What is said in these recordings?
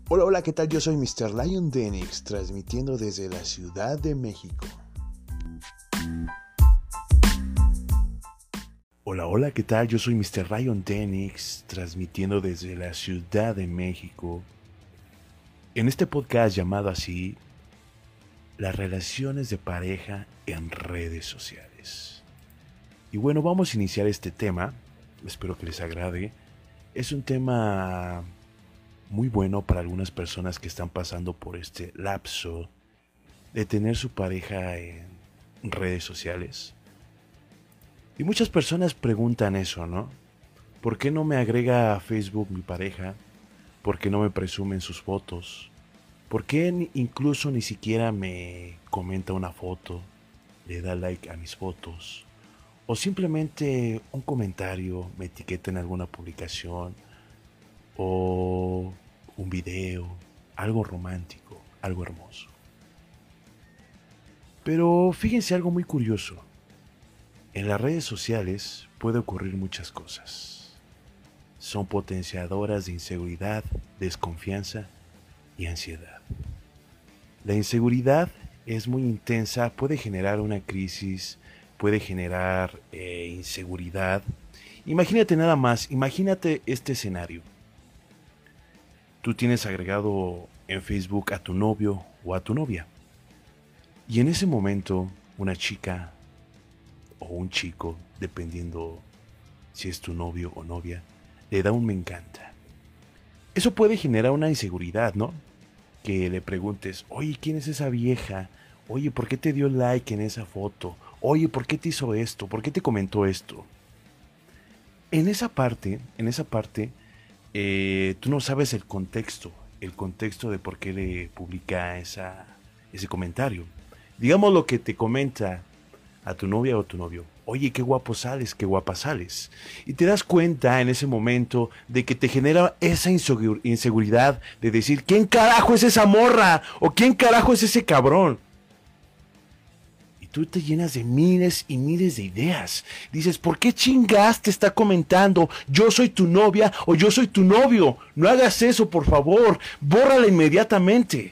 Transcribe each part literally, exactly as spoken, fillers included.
Hola, hola, ¿qué tal? Yo soy mister Lion Denix, transmitiendo desde la Ciudad de México. Hola, hola, ¿qué tal? Yo soy mister Lion Denix, transmitiendo desde la Ciudad de México. En este podcast llamado así, las relaciones de pareja en redes sociales. Y bueno, vamos a iniciar este tema, espero que les agrade. Es un tema muy bueno para algunas personas que están pasando por este lapso de tener su pareja en redes sociales. Y muchas personas preguntan eso, ¿no? ¿Por qué no me agrega a Facebook mi pareja? ¿Por qué no me presumen sus fotos? ¿Por qué ni, incluso ni siquiera me comenta una foto, le da like a mis fotos? O simplemente un comentario, me etiqueta en alguna publicación, o un video, algo romántico, algo hermoso. Pero fíjense algo muy curioso. En las redes sociales puede ocurrir muchas cosas. Son potenciadoras de inseguridad, desconfianza y ansiedad. La inseguridad es muy intensa, puede generar una crisis, puede generar eh, inseguridad. Imagínate nada más, imagínate este escenario. Tú tienes agregado en Facebook a tu novio o a tu novia. Y en ese momento, una chica o un chico, dependiendo si es tu novio o novia, le da un me encanta. Eso puede generar una inseguridad, ¿no? Que le preguntes, oye, ¿quién es esa vieja? Oye, ¿por qué te dio like en esa foto? Oye, ¿por qué te hizo esto? ¿Por qué te comentó esto? En esa parte, en esa parte, Eh, tú no sabes el contexto, el contexto de por qué le publica esa, ese comentario. Digamos lo que te comenta a tu novia o tu novio. Oye, qué guapo sales, qué guapa sales. Y te das cuenta en ese momento de que te genera esa insegu- inseguridad de decir, ¿quién carajo es esa morra? ¿O quién carajo es ese cabrón? Tú te llenas de miles y miles de ideas. Dices, ¿por qué chingas te está comentando? Yo soy tu novia o yo soy tu novio. No hagas eso, por favor. Bórrala inmediatamente.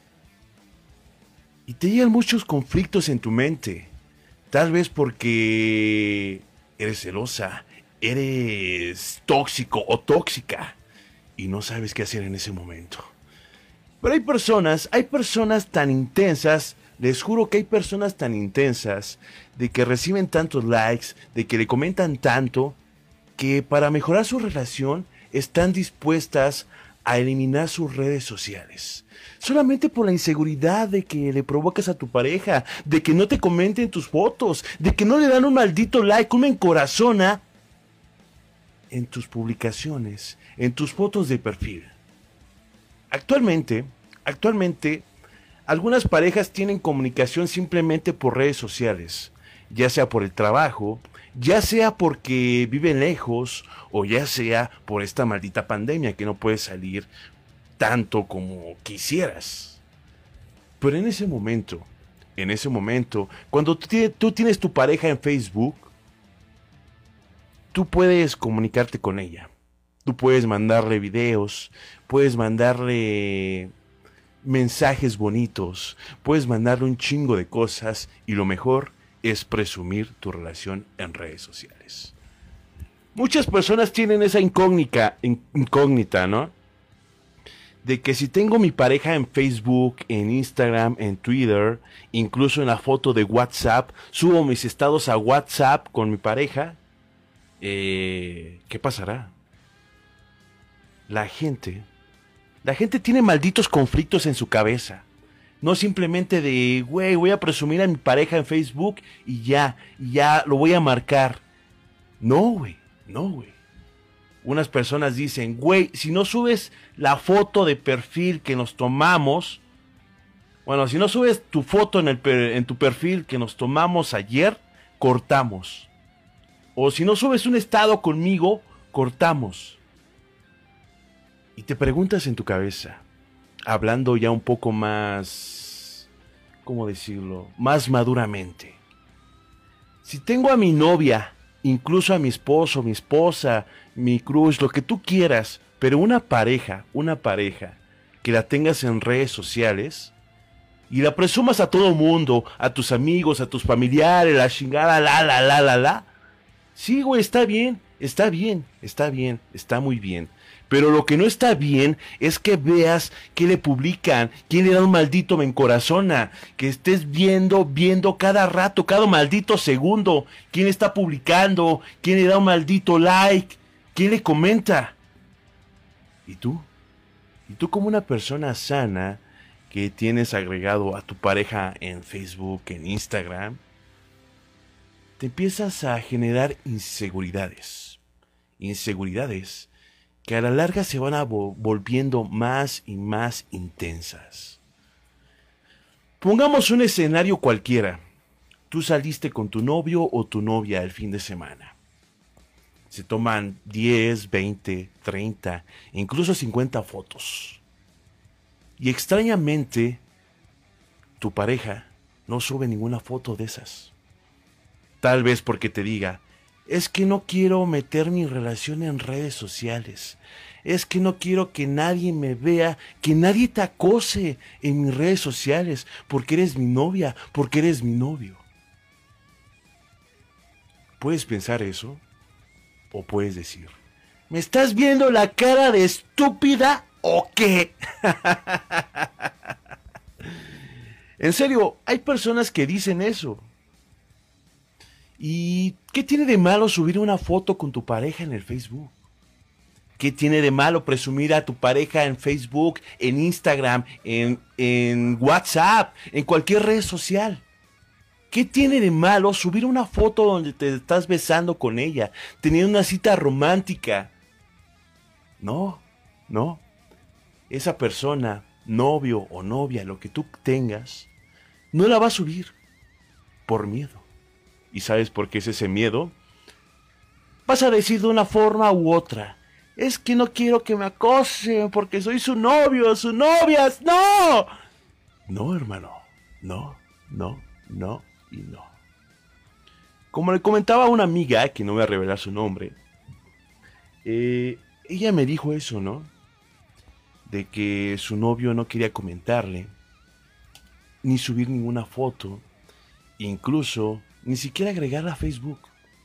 Y te llegan muchos conflictos en tu mente. Tal vez porque eres celosa, eres tóxico o tóxica y no sabes qué hacer en ese momento. Pero hay personas, hay personas tan intensas. Les juro que hay personas tan intensas de que reciben tantos likes, de que le comentan tanto, que para mejorar su relación están dispuestas a eliminar sus redes sociales. Solamente por la inseguridad de que le provocas a tu pareja, de que no te comenten tus fotos, de que no le dan un maldito like, un me encorazona en tus publicaciones, en tus fotos de perfil. Actualmente, actualmente... Algunas parejas tienen comunicación simplemente por redes sociales, ya sea por el trabajo, ya sea porque viven lejos o ya sea por esta maldita pandemia que no puedes salir tanto como quisieras. Pero en ese momento, en ese momento, cuando tú tienes tu pareja en Facebook, tú puedes comunicarte con ella. Tú puedes mandarle videos, puedes mandarle mensajes bonitos, puedes mandarle un chingo de cosas y lo mejor es presumir tu relación en redes sociales. Muchas personas tienen esa incógnita, incógnita, ¿no? De que si tengo mi pareja en Facebook, en Instagram, en Twitter, incluso en la foto de WhatsApp, subo mis estados a WhatsApp con mi pareja, eh, ¿qué pasará? La gente... La gente tiene malditos conflictos en su cabeza. No simplemente de, güey, voy a presumir a mi pareja en Facebook y ya, y ya lo voy a marcar. No, güey, no, güey. Unas personas dicen, güey, si no subes la foto de perfil que nos tomamos, bueno, si no subes tu foto en, el, en tu perfil que nos tomamos ayer, cortamos. O si no subes un estado conmigo, cortamos. Y te preguntas en tu cabeza, hablando ya un poco más, ¿cómo decirlo? Más maduramente. Si tengo a mi novia, incluso a mi esposo, mi esposa, mi crush, lo que tú quieras, pero una pareja, una pareja, que la tengas en redes sociales y la presumas a todo mundo, a tus amigos, a tus familiares, la chingada, la, la, la, la, la. Sí, güey, está bien, está bien, está bien, está muy bien. Pero lo que no está bien es que veas qué le publican, quién le da un maldito me encorazona, que estés viendo, viendo cada rato, cada maldito segundo, quién está publicando, quién le da un maldito like, quién le comenta. ¿Y tú? ¿Y tú como una persona sana que tienes agregado a tu pareja en Facebook, en Instagram, te empiezas a generar inseguridades? Inseguridades que a la larga se van a vo- volviendo más y más intensas. Pongamos un escenario cualquiera. Tú saliste con tu novio o tu novia el fin de semana. Se toman diez, veinte, treinta, incluso cincuenta fotos. Y extrañamente, tu pareja no sube ninguna foto de esas. Tal vez porque te diga, es que no quiero meter mi relación en redes sociales. Es que no quiero que nadie me vea, que nadie te acose en mis redes sociales, porque eres mi novia, porque eres mi novio. Puedes pensar eso, o puedes decir, ¿me estás viendo la cara de estúpida o qué? En serio, hay personas que dicen eso. ¿Y qué tiene de malo subir una foto con tu pareja en el Facebook? ¿Qué tiene de malo presumir a tu pareja en Facebook, en Instagram, en, en WhatsApp, en cualquier red social? ¿Qué tiene de malo subir una foto donde te estás besando con ella, teniendo una cita romántica? No, no. Esa persona, novio o novia, lo que tú tengas, no la va a subir por miedo. ¿Y sabes por qué es ese miedo? Vas a decir de una forma u otra, es que no quiero que me acosen porque soy su novio, su novia, ¡no! No, hermano, no, no, no y no. Como le comentaba a una amiga, que no voy a revelar su nombre, eh, ella me dijo eso, ¿no? De que su novio no quería comentarle, ni subir ninguna foto, incluso ni siquiera agregarla a Facebook.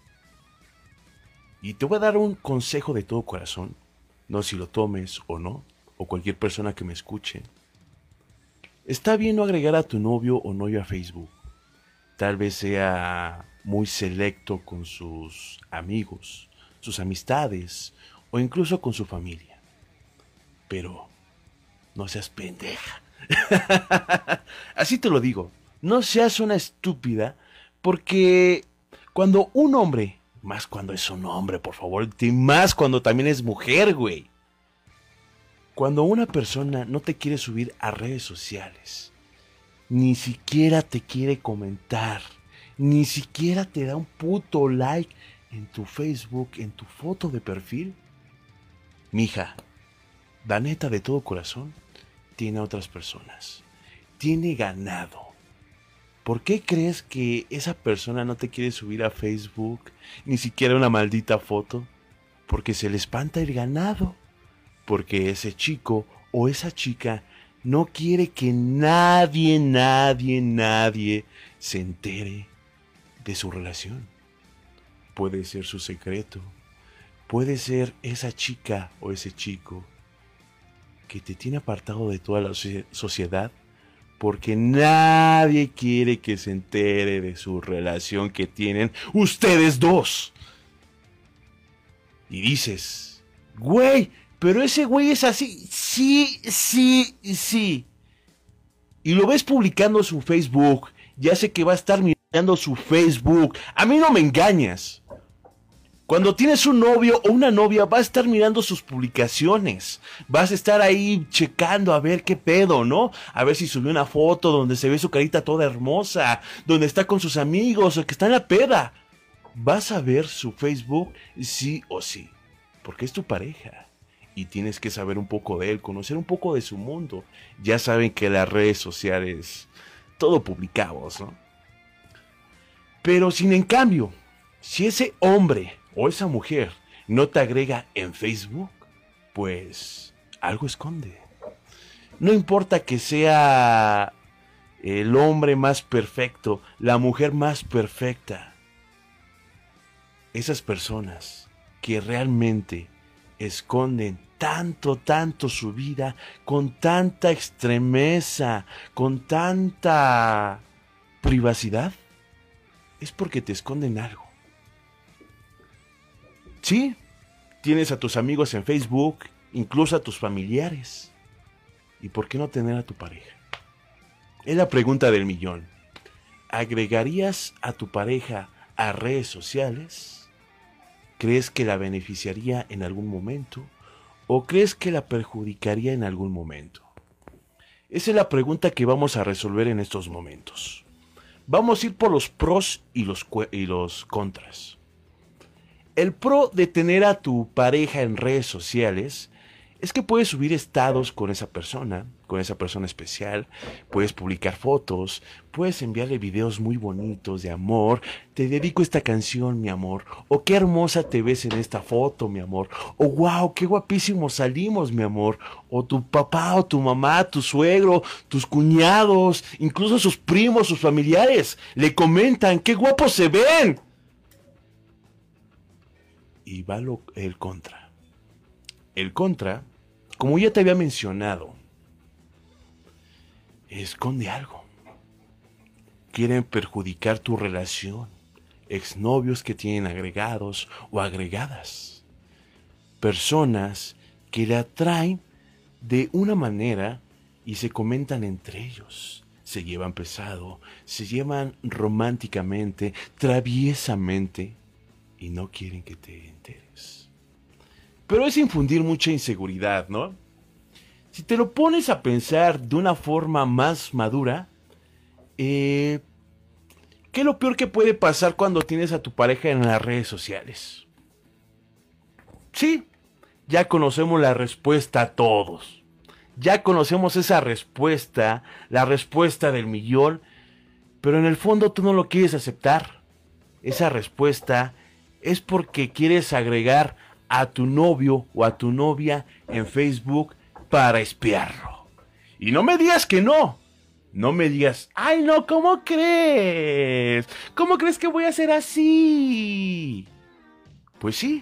Y te voy a dar un consejo de todo corazón, no si lo tomes o no, o cualquier persona que me escuche. Está bien no agregar a tu novio o novia a Facebook. Tal vez sea muy selecto con sus amigos, sus amistades o incluso con su familia. Pero no seas pendeja. Así te lo digo, no seas una estúpida, porque cuando un hombre, más cuando es un hombre, por favor, y más cuando también es mujer, güey. Cuando una persona no te quiere subir a redes sociales, ni siquiera te quiere comentar, ni siquiera te da un puto like en tu Facebook, en tu foto de perfil, mija, la neta de todo corazón, tiene a otras personas, tiene ganado. ¿Por qué crees que esa persona no te quiere subir a Facebook, ni siquiera una maldita foto? Porque se le espanta el ganado. Porque ese chico o esa chica no quiere que nadie, nadie, nadie se entere de su relación. Puede ser su secreto. Puede ser esa chica o ese chico que te tiene apartado de toda la sociedad porque nadie quiere que se entere de su relación que tienen ustedes dos. Y dices, güey, pero ese güey es así. Sí, sí, sí. Y lo ves publicando su Facebook. Ya sé que va a estar mirando su Facebook. A mí no me engañas. Cuando tienes un novio o una novia, vas a estar mirando sus publicaciones. Vas a estar ahí checando a ver qué pedo, ¿no? A ver si subió una foto donde se ve su carita toda hermosa, donde está con sus amigos o que está en la peda. Vas a ver su Facebook sí o sí, porque es tu pareja. Y tienes que saber un poco de él, conocer un poco de su mundo. Ya saben que las redes sociales, todo publicamos, ¿no? Pero sin en cambio, si ese hombre o esa mujer no te agrega en Facebook, pues algo esconde. No importa que sea el hombre más perfecto, la mujer más perfecta. Esas personas que realmente esconden tanto, tanto su vida, con tanta extremeza, con tanta privacidad, es porque te esconden algo. Sí, tienes a tus amigos en Facebook, incluso a tus familiares. ¿Y por qué no tener a tu pareja? Es la pregunta del millón. ¿Agregarías a tu pareja a redes sociales? ¿Crees que la beneficiaría en algún momento? ¿O crees que la perjudicaría en algún momento? Esa es la pregunta que vamos a resolver en estos momentos. Vamos a ir por los pros y los, y los contras. El pro de tener a tu pareja en redes sociales es que puedes subir estados con esa persona, con esa persona especial, puedes publicar fotos, puedes enviarle videos muy bonitos de amor, te dedico esta canción, mi amor, o qué hermosa te ves en esta foto, mi amor, o wow, qué guapísimo salimos, mi amor, o tu papá, o tu mamá, tu suegro, tus cuñados, incluso sus primos, sus familiares, le comentan, qué guapos se ven. Y va lo, el contra. El contra, como ya te había mencionado, esconde algo. Quieren perjudicar tu relación. Exnovios que tienen agregados o agregadas. Personas que le atraen de una manera y se comentan entre ellos. Se llevan pesado, se llevan románticamente, traviesamente y no quieren que te enteres. Pero es infundir mucha inseguridad, ¿no? Si te lo pones a pensar de una forma más madura, eh, ¿qué es lo peor que puede pasar cuando tienes a tu pareja en las redes sociales? Sí, ya conocemos la respuesta a todos. Ya conocemos esa respuesta, la respuesta del millón, pero en el fondo tú no lo quieres aceptar. Esa respuesta es porque quieres agregar a tu novio o a tu novia en Facebook para espiarlo. Y no me digas que no. No me digas, ay no, ¿cómo crees? ¿Cómo crees que voy a hacer así? Pues sí,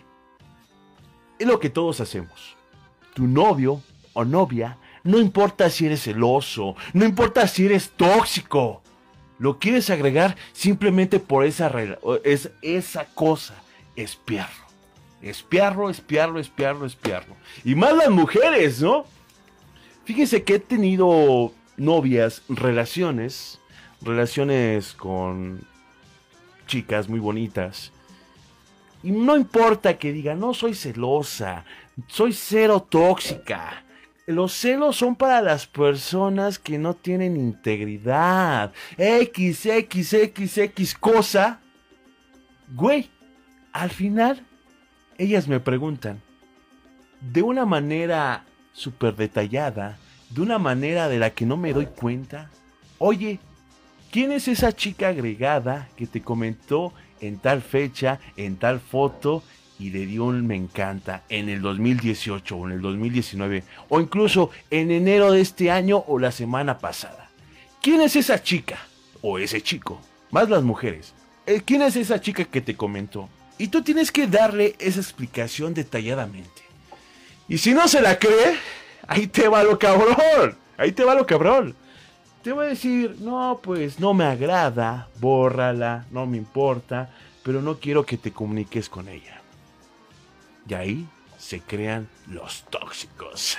es lo que todos hacemos. Tu novio o novia, no importa si eres celoso, no importa si eres tóxico, lo quieres agregar simplemente por esa, es, esa cosa, espiarlo. Espiarlo, espiarlo, espiarlo, espiarlo. Y más las mujeres, ¿no? Fíjense que he tenido novias, relaciones, relaciones con chicas muy bonitas. Y no importa que digan, no soy celosa, soy cero tóxica. Los celos son para las personas que no tienen integridad. X, X, X, X cosa. Güey, al final ellas me preguntan, de una manera súper detallada, de una manera de la que no me doy cuenta, oye, ¿quién es esa chica agregada que te comentó en tal fecha, en tal foto, y le dio un me encanta en el dos mil dieciocho o en el dos mil diecinueve, o incluso en enero de este año o la semana pasada? ¿Quién es esa chica? O ese chico, más las mujeres. ¿Quién es esa chica que te comentó? Y tú tienes que darle esa explicación detalladamente. Y si no se la cree, ahí te va lo cabrón. Ahí te va lo cabrón. Te voy a decir, no, pues no me agrada, bórrala, no me importa, pero no quiero que te comuniques con ella. Y ahí se crean los tóxicos.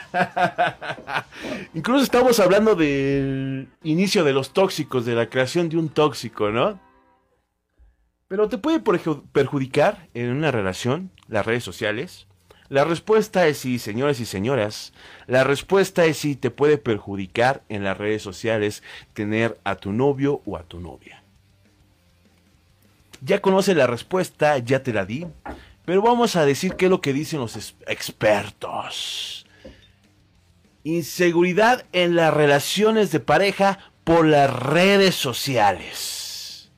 Incluso estamos hablando del inicio de los tóxicos, de la creación de un tóxico, ¿no? Pero te puede perjudicar en una relación, las redes sociales. La respuesta es sí, señores y señoras. La respuesta es sí, te puede perjudicar en las redes sociales tener a tu novio o a tu novia. Ya conoces la respuesta, ya te la di. Pero vamos a decir qué es lo que dicen los expertos. Inseguridad en las relaciones de pareja por las redes sociales.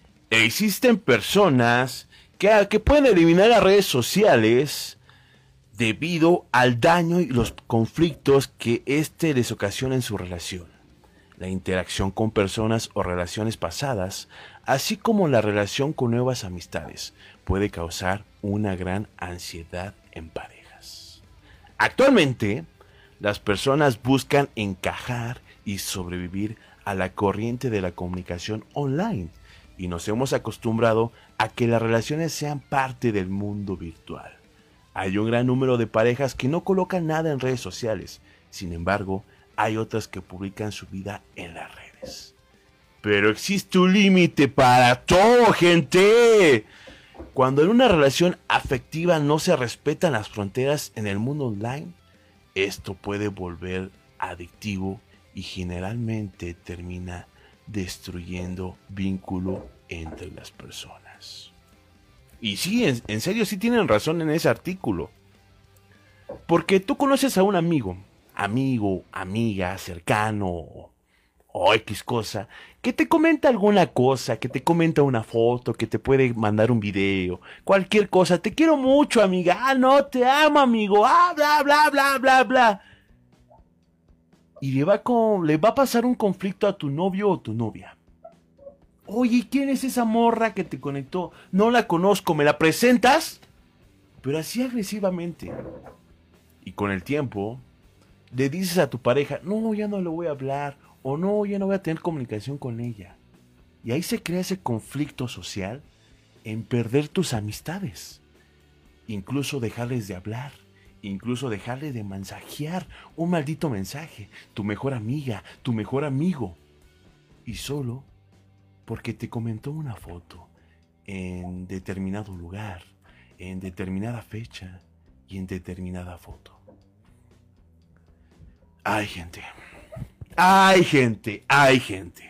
Existen personas que, que pueden eliminar las redes sociales debido al daño y los conflictos que éste les ocasiona en su relación. La interacción con personas o relaciones pasadas, así como la relación con nuevas amistades, puede causar una gran ansiedad en parejas. Actualmente, las personas buscan encajar y sobrevivir a la corriente de la comunicación online y nos hemos acostumbrado a que las relaciones sean parte del mundo virtual. Hay un gran número de parejas que no colocan nada en redes sociales, sin embargo, hay otras que publican su vida en las redes. Pero existe un límite para todo, gente. Cuando en una relación afectiva no se respetan las fronteras en el mundo online, esto puede volver adictivo y generalmente termina destruyendo vínculo entre las personas. Y sí, en, en serio, sí tienen razón en ese artículo. Porque tú conoces a un amigo, amigo, amiga, cercano o, o X cosa, que te comenta alguna cosa, que te comenta una foto, que te puede mandar un video, cualquier cosa. Te quiero mucho, amiga. Ah, no, te amo, amigo. Ah, bla, bla, bla, bla, bla. Y le va, con, le va a pasar un conflicto a tu novio o tu novia. Oye, ¿quién es esa morra que te conectó? No la conozco, ¿me la presentas? Pero así agresivamente. Y con el tiempo, le dices a tu pareja, no, ya no le voy a hablar, o no, ya no voy a tener comunicación con ella. Y ahí se crea ese conflicto social en perder tus amistades. Incluso dejarles de hablar, incluso dejarles de mensajear un maldito mensaje, tu mejor amiga, tu mejor amigo. Y solo porque te comentó una foto en determinado lugar, en determinada fecha y en determinada foto. Ay, gente. Ay, gente. Ay, gente.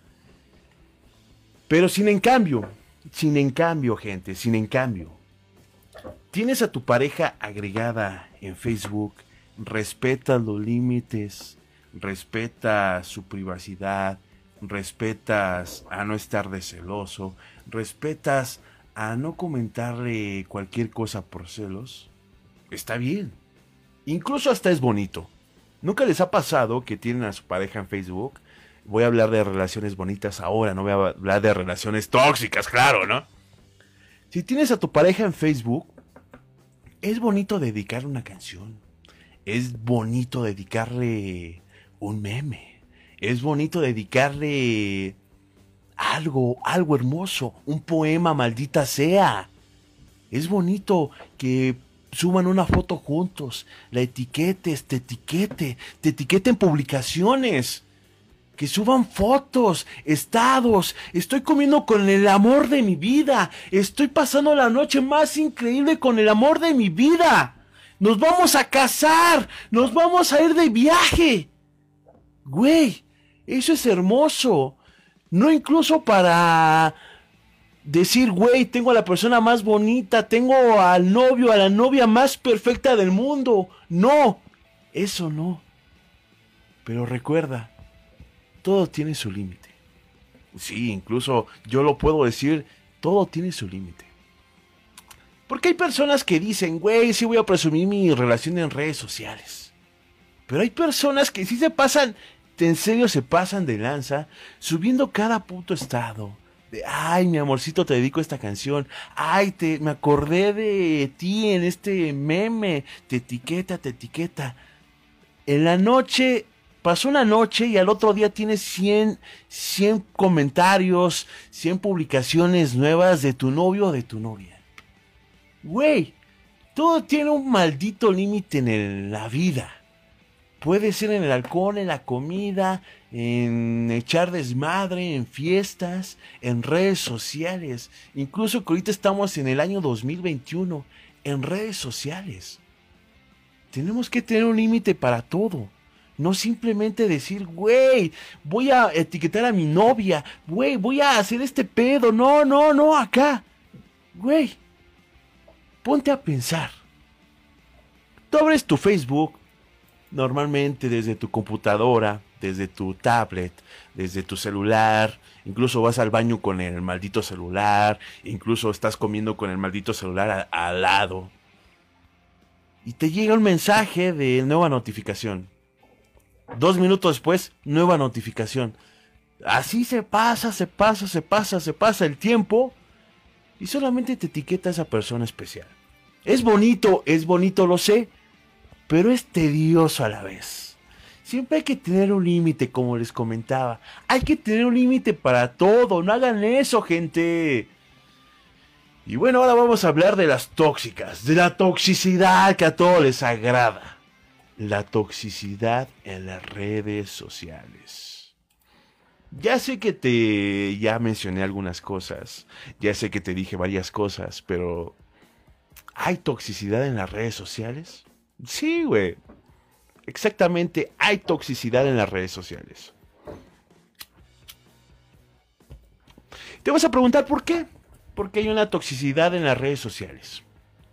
Pero sin en cambio, sin en cambio, gente, sin en cambio, tienes a tu pareja agregada en Facebook, respetas los límites, respetas su privacidad, respetas a no estar de celoso, respetas a no comentarle cualquier cosa por celos, está bien. Incluso hasta es bonito. ¿Nunca les ha pasado que tienen a su pareja en Facebook? Voy a hablar de relaciones bonitas ahora, no voy a hablar de relaciones tóxicas, claro, ¿no? Si tienes a tu pareja en Facebook, es bonito dedicarle una canción. Es bonito dedicarle un meme. Es bonito dedicarle algo, algo hermoso, un poema, maldita sea. Es bonito que suban una foto juntos, la etiquetes, te etiquete, te etiqueten publicaciones, que suban fotos, estados. Estoy comiendo con el amor de mi vida, estoy pasando la noche más increíble con el amor de mi vida. Nos vamos a casar, nos vamos a ir de viaje. Güey, eso es hermoso. No incluso para decir, güey, tengo a la persona más bonita, tengo al novio, a la novia más perfecta del mundo. No, eso no. Pero recuerda, todo tiene su límite. Sí, incluso yo lo puedo decir, todo tiene su límite. Porque hay personas que dicen, güey, sí voy a presumir mi relación en redes sociales. Pero hay personas que sí se pasan, en serio se pasan de lanza, subiendo cada puto estado. De, ay, mi amorcito, te dedico esta canción. Ay, te, me acordé de ti en este meme. Te etiqueta, te etiqueta. En la noche, pasó una noche y al otro día tienes cien, cien comentarios, cien publicaciones nuevas de tu novio o de tu novia. Güey, todo tiene un maldito límite en la vida. Puede ser en el alcohol, en la comida, en echar desmadre, en fiestas, en redes sociales. Incluso que ahorita estamos en el año dos mil veintiuno, en redes sociales. Tenemos que tener un límite para todo. No simplemente decir, güey, voy a etiquetar a mi novia. Güey, voy a hacer este pedo. No, no, no, acá. Güey, ponte a pensar. Tú abres tu Facebook. Normalmente desde tu computadora, desde tu tablet, desde tu celular, incluso vas al baño con el maldito celular, incluso estás comiendo con el maldito celular al lado. y te llega un mensaje de nueva notificación. Dos minutos después, nueva notificación. Así se pasa, se pasa, se pasa, se pasa el tiempo y solamente te etiqueta a esa persona especial. Es bonito, es bonito, lo sé, pero es tedioso a la vez. Siempre hay que tener un límite, como les comentaba. Hay que tener un límite para todo, no hagan eso, gente. Y bueno, ahora vamos a hablar de las tóxicas, de la toxicidad que a todos les agrada. La toxicidad en las redes sociales. Ya sé que te... ya mencioné algunas cosas, ya sé que te dije varias cosas, pero... ¿hay toxicidad en las redes sociales? Sí, güey. Exactamente, hay toxicidad en las redes sociales. Te vas a preguntar por qué. ¿Por qué hay una toxicidad en las redes sociales?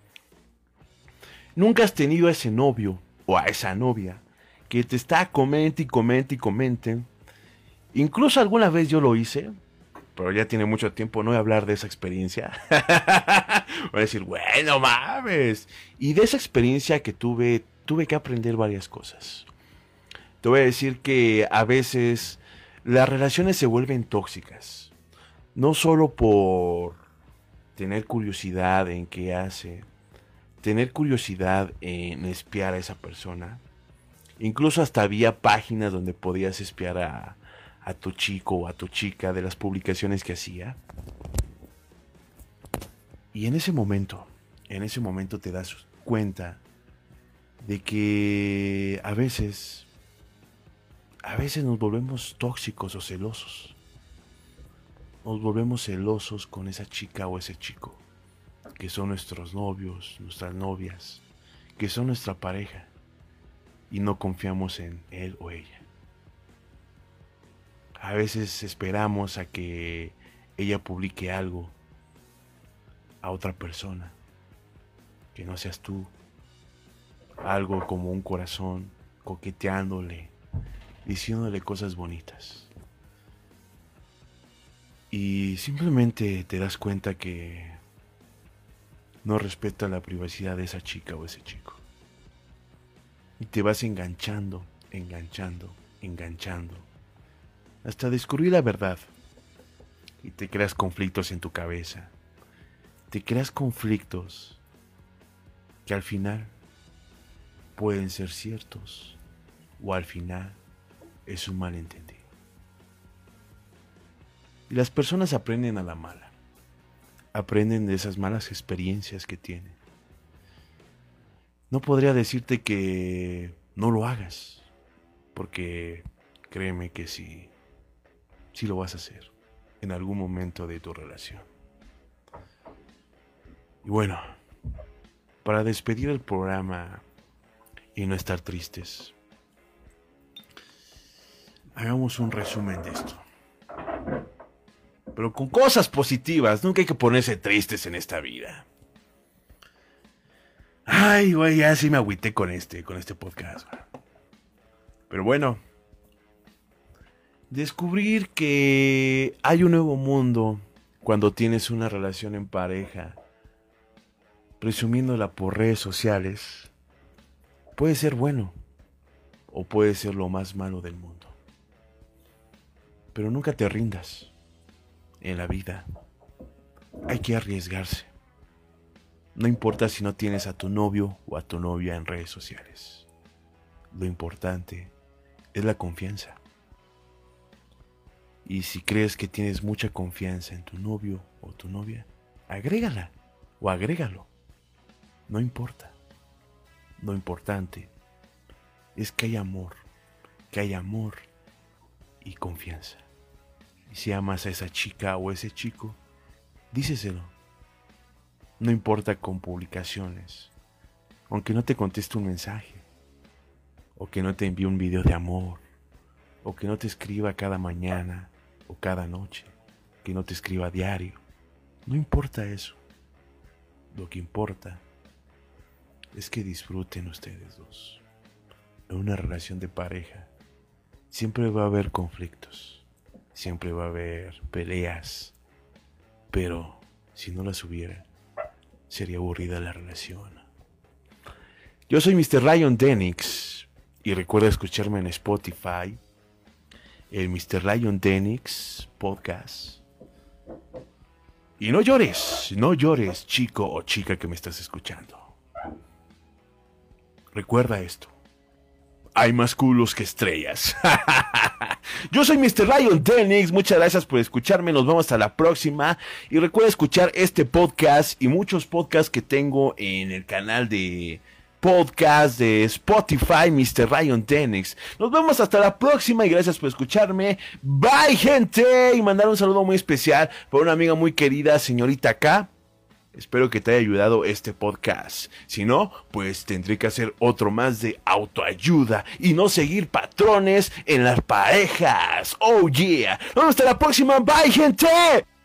¿Nunca has tenido a ese novio o a esa novia que te está comente y comente y comente? Incluso alguna vez yo lo hice, pero ya tiene mucho tiempo, no voy a hablar de esa experiencia. Voy a decir, bueno, mames. Y de esa experiencia que tuve, tuve que aprender varias cosas. Te voy a decir que a veces las relaciones se vuelven tóxicas. No solo por tener curiosidad en qué hace, tener curiosidad en espiar a esa persona. Incluso hasta había páginas donde podías espiar a, a tu chico o a tu chica de las publicaciones que hacía. Y en ese momento, en ese momento te das cuenta de que a veces, a veces nos volvemos tóxicos o celosos. Nos volvemos celosos con esa chica o ese chico, que son nuestros novios, nuestras novias, que son nuestra pareja, y no confiamos en él o ella. A veces esperamos a que ella publique algo a otra persona, que no seas tú, algo como un corazón, coqueteándole, diciéndole cosas bonitas. Y simplemente te das cuenta que no respeta la privacidad de esa chica o ese chico. Y te vas enganchando, enganchando, enganchando, hasta descubrir la verdad. Y te creas conflictos en tu cabeza. Te creas conflictos que al final pueden ser ciertos o al final es un malentendido. Y las personas aprenden a la mala. Aprenden de esas malas experiencias que tienen. No podría decirte que no lo hagas, porque créeme que sí, sí lo vas a hacer en algún momento de tu relación. Y bueno, para despedir el programa y no estar tristes, hagamos un resumen de esto. Pero con cosas positivas, nunca hay que ponerse tristes en esta vida. Ay, güey, ya sí me agüité con este, con este podcast. Pero bueno, descubrir que hay un nuevo mundo cuando tienes una relación en pareja, presumiéndola por redes sociales, puede ser bueno o puede ser lo más malo del mundo. Pero nunca te rindas. En la vida hay que arriesgarse. No importa si no tienes a tu novio o a tu novia en redes sociales. Lo importante es la confianza. Y si crees que tienes mucha confianza en tu novio o tu novia, agrégala o agrégalo. No importa. Lo importante es que haya amor, que haya amor y confianza. Y si amas a esa chica o ese chico, díceselo. No importa con publicaciones, aunque no te conteste un mensaje, o que no te envíe un video de amor, o que no te escriba cada mañana o cada noche, que no te escriba a diario. No importa eso. Lo que importa es que disfruten ustedes dos. En una relación de pareja siempre va a haber conflictos. Siempre va a haber peleas, pero si no las hubiera, sería aburrida la relación. Yo soy mister Ryan Denix y recuerda escucharme en Spotify, el mister Ryan Denix Podcast. Y no llores, no llores, chico o chica que me estás escuchando. Recuerda esto. Hay más culos que estrellas. Yo soy mister Ryan Denix. Muchas gracias por escucharme. Nos vemos hasta la próxima. Y recuerda escuchar este podcast y muchos podcasts que tengo en el canal de podcast de Spotify, mister Ryan Denix. Nos vemos hasta la próxima y gracias por escucharme. Bye, gente. Y mandar un saludo muy especial para una amiga muy querida, señorita K. Espero que te haya ayudado este podcast. Si no, pues tendré que hacer otro más de autoayuda y no seguir patrones en las parejas. Oh yeah. Nos vemos hasta la próxima. Bye, gente.